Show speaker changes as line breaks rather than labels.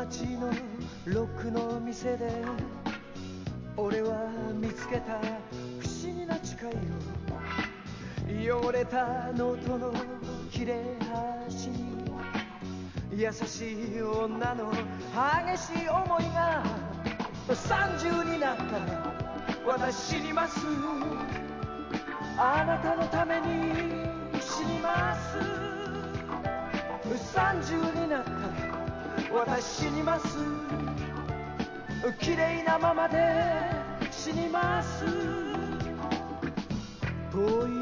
街のロックの店で俺は見つけた不思議な誓いを、汚れたノートの切れ端に優しい女の激しい思いが、30になったら私死にます、あなたのために死にます、30になったら私死にます、綺麗なままで死にます、遠い